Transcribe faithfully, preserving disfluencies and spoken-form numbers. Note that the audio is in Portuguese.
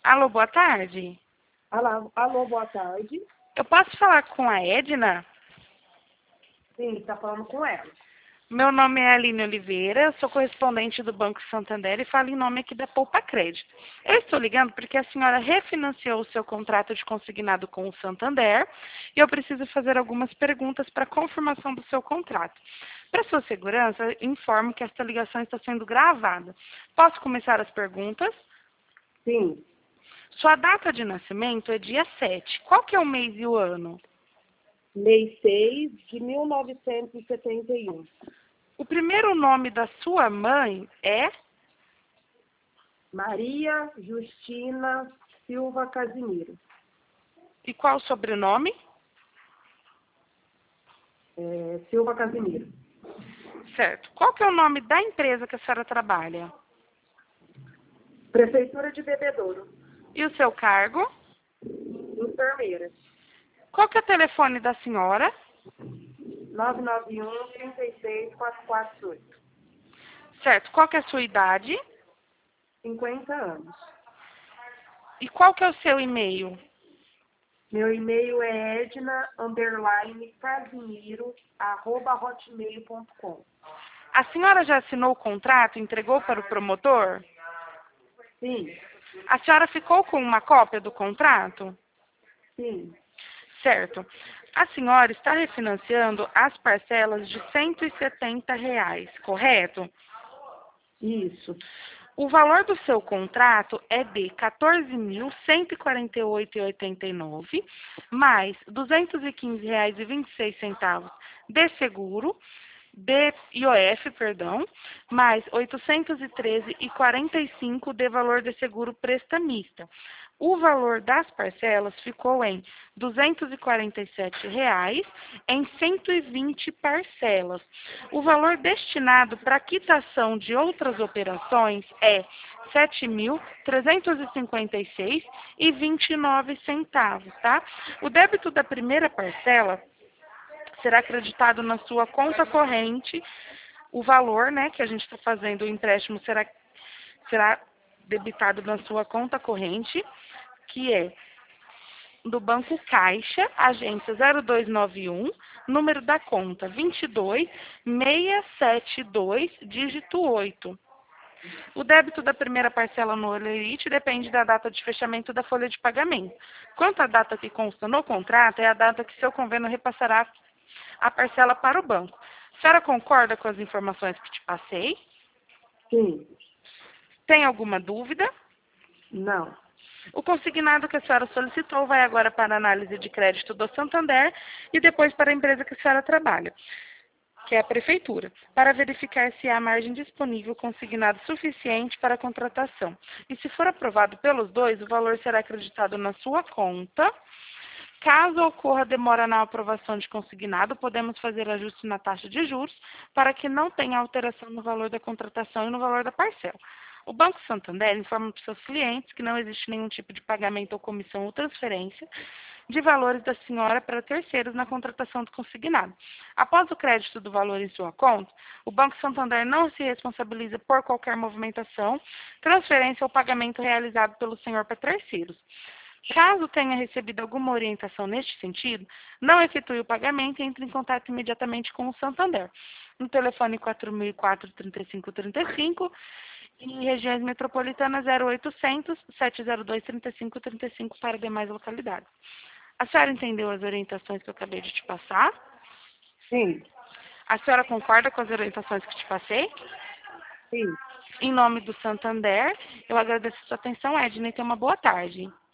Alô, boa tarde. Alô, alô, boa tarde. Eu posso falar com a Edna? Sim, está falando com ela. Meu nome é Aline Oliveira, eu sou correspondente do Banco Santander e falo em nome aqui da Poupa Crédito. Eu estou ligando porque a senhora refinanciou o seu contrato de consignado com o Santander e eu preciso fazer algumas perguntas para confirmação do seu contrato. Para sua segurança, informo que esta ligação está sendo gravada. Posso começar as perguntas? Sim, Sua data de nascimento é dia sete. Qual que é o mês e o ano? mês seis de mil novecentos e setenta e um. O primeiro nome da sua mãe é? Maria Justina Silva Casimiro. E qual o sobrenome? É, Silva Casimiro. Certo. Qual que é o nome da empresa que a senhora trabalha? Prefeitura de Bebedouro. E o seu cargo? Enfermeira. Qual que é o telefone da senhora? nove nove um, três seis, quatro quatro oito. Certo. Qual que é a sua idade? cinquenta anos. E qual que é o seu e-mail? Meu e-mail é edna, underline, casimiro, arroba hotmail ponto com. A senhora já assinou o contrato e entregou para o promotor? Sim, A senhora ficou com uma cópia do contrato? sim, Certo. A senhora está refinanciando as parcelas de cento e setenta reais, correto? isso. O valor do seu contrato é de quatorze mil cento e quarenta e oito reais e oitenta e nove centavos, mais duzentos e quinze reais e vinte e seis centavos de seguro, de I O F, perdão, mais oitocentos e treze reais e quarenta e cinco centavos de valor de seguro prestamista. O valor das parcelas ficou em duzentos e quarenta e sete reais em cento e vinte parcelas. O valor destinado para quitação de outras operações é sete mil trezentos e cinquenta e seis reais e vinte e nove centavos, tá? O débito da primeira parcela será acreditado na sua conta corrente. O valor, né, que a gente está fazendo o empréstimo será, será debitado na sua conta corrente, que é do Banco Caixa, agência zero dois nove um, número da conta vinte e dois, seiscentos e setenta e dois, dígito oito. O débito da primeira parcela no Olerite depende da data de fechamento da folha de pagamento. Quanto à data que consta no contrato, é a data que seu convênio repassará a parcela para o banco. A senhora concorda com as informações que te passei? Sim, Tem alguma dúvida? não. O consignado que a senhora solicitou vai agora para a análise de crédito do Santander e depois para a empresa que a senhora trabalha, que é a prefeitura, para verificar se há margem disponível consignado suficiente para a contratação. E se for aprovado pelos dois, o valor será acreditado na sua conta. Caso ocorra demora na aprovação de consignado, podemos fazer ajuste na taxa de juros para que não tenha alteração no valor da contratação e no valor da parcela. O Banco Santander informa para os seus clientes que não existe nenhum tipo de pagamento ou comissão ou transferência de valores da senhora para terceiros na contratação do consignado. Após o crédito do valor em sua conta, o Banco Santander não se responsabiliza por qualquer movimentação, transferência ou pagamento realizado pelo senhor para terceiros. Caso tenha recebido alguma orientação neste sentido, não efetue o pagamento e entre em contato imediatamente com o Santander. No telefone quatro mil e quatro, trinta e cinco trinta e cinco, em regiões metropolitanas zero oitocentos, sete zero dois, trinta e cinco trinta e cinco para demais localidades. A senhora entendeu as orientações que eu acabei de te passar? Sim, A senhora concorda com as orientações que te passei? sim. Em nome do Santander, eu agradeço a sua atenção, Edna, e tenha uma boa tarde.